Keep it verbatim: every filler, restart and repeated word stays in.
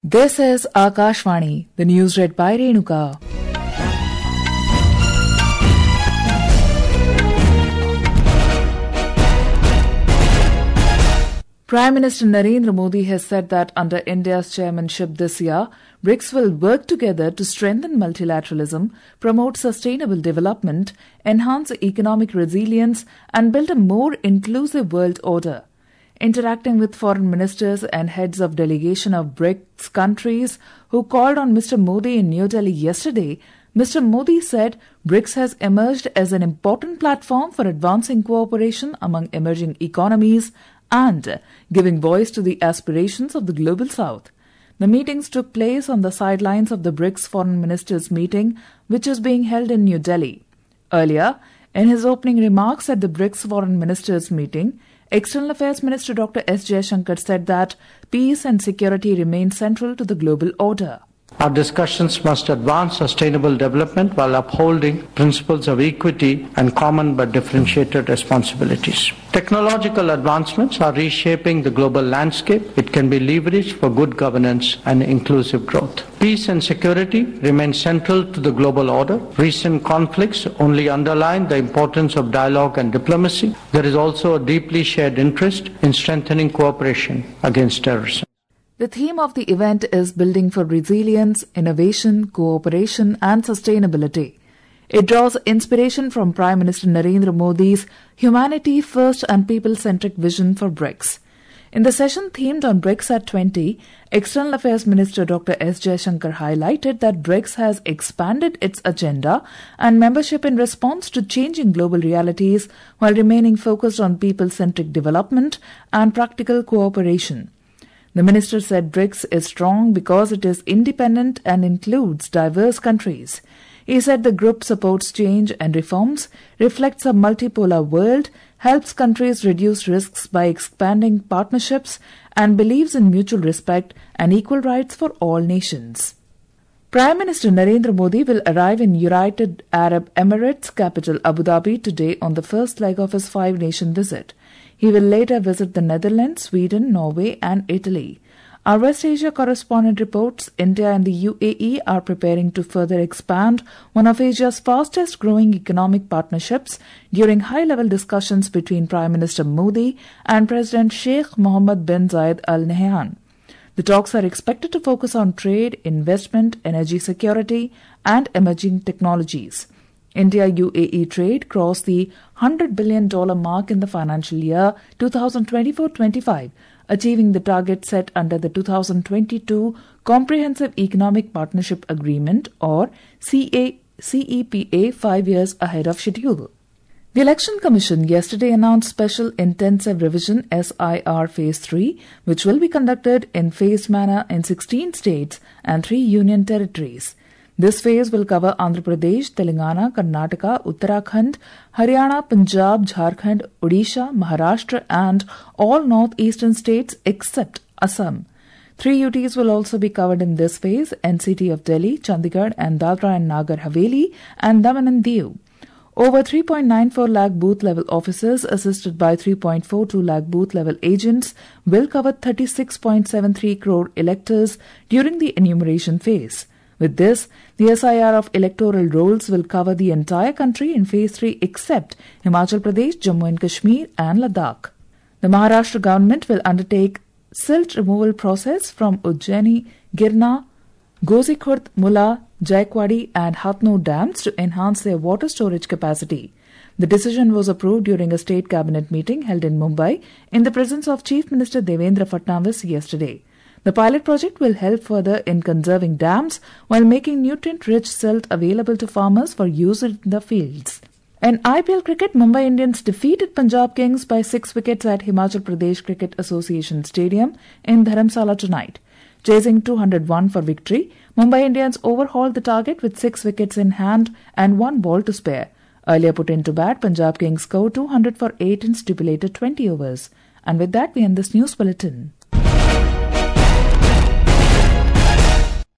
This is Akashvani, the news read by Renuka. Prime Minister Narendra Modi has said that under India's chairmanship this year, BRICS will work together to strengthen multilateralism, promote sustainable development, enhance economic resilience, and build a more inclusive world order. Interacting with foreign ministers and heads of delegation of BRICS countries who called on Mister Modi in New Delhi yesterday, Mister Modi said BRICS has emerged as an important platform for advancing cooperation among emerging economies and giving voice to the aspirations of the Global South. The meetings took place on the sidelines of the BRICS Foreign Ministers meeting, which is being held in New Delhi. Earlier, in his opening remarks at the BRICS Foreign Ministers meeting, External Affairs Minister Doctor S. Jaishankar said that peace and security remain central to the global order. Our discussions must advance sustainable development while upholding principles of equity and common but differentiated responsibilities. Technological advancements are reshaping the global landscape. It can be leveraged for good governance and inclusive growth. Peace and security remain central to the global order. Recent conflicts only underline the importance of dialogue and diplomacy. There is also a deeply shared interest in strengthening cooperation against terrorism. The theme of the event is Building for Resilience, Innovation, Cooperation and Sustainability. It draws inspiration from Prime Minister Narendra Modi's Humanity First and People-Centric vision for BRICS. In the session themed on BRICS at twenty, External Affairs Minister Doctor S. Jaishankar highlighted that BRICS has expanded its agenda and membership in response to changing global realities while remaining focused on people-centric development and practical cooperation. The minister said BRICS is strong because it is independent and includes diverse countries. He said the group supports change and reforms, reflects a multipolar world, helps countries reduce risks by expanding partnerships, and believes in mutual respect and equal rights for all nations. Prime Minister Narendra Modi will arrive in United Arab Emirates capital Abu Dhabi today on the first leg of his five-nation visit. He will later visit the Netherlands, Sweden, Norway and Italy. Our West Asia correspondent reports India and the U A E are preparing to further expand one of Asia's fastest growing economic partnerships during high-level discussions between Prime Minister Modi and President Sheikh Mohammed bin Zayed Al Nahyan. The talks are expected to focus on trade, investment, energy security and emerging technologies. India-U A E trade crossed the one hundred billion dollars mark in the financial year twenty twenty-four twenty-five, achieving the target set under the two thousand twenty-two Comprehensive Economic Partnership Agreement or C E P A five years ahead of schedule. The Election Commission yesterday announced Special Intensive Revision S I R Phase three, which will be conducted in phased manner in sixteen states and three union territories. This phase will cover Andhra Pradesh, Telangana, Karnataka, Uttarakhand, Haryana, Punjab, Jharkhand, Odisha, Maharashtra and all northeastern states except Assam. Three U Ts will also be covered in this phase: N C T of Delhi, Chandigarh and Dadra and Nagar Haveli and Daman and Diu. Over three point nine four lakh booth-level officers assisted by three point four two lakh booth-level agents will cover thirty-six point seven three crore electors during the enumeration phase. With this, the S I R of electoral rolls will cover the entire country in Phase three except Himachal Pradesh, Jammu and Kashmir and Ladakh. The Maharashtra government will undertake silt removal process from Ujjaini, Girna, Gozikhurd, Mulla, Jaikwadi and Hatno dams to enhance their water storage capacity. The decision was approved during a state cabinet meeting held in Mumbai in the presence of Chief Minister Devendra Fadnavis yesterday. The pilot project will help further in conserving dams while making nutrient-rich silt available to farmers for use in the fields. In I P L cricket, Mumbai Indians defeated Punjab Kings by six wickets at Himachal Pradesh Cricket Association Stadium in Dharamsala tonight. Chasing two hundred one for victory, Mumbai Indians overhauled the target with six wickets in hand and one ball to spare. Earlier put into bat, Punjab Kings scored two hundred for eight in stipulated twenty overs. And with that, we end this news bulletin.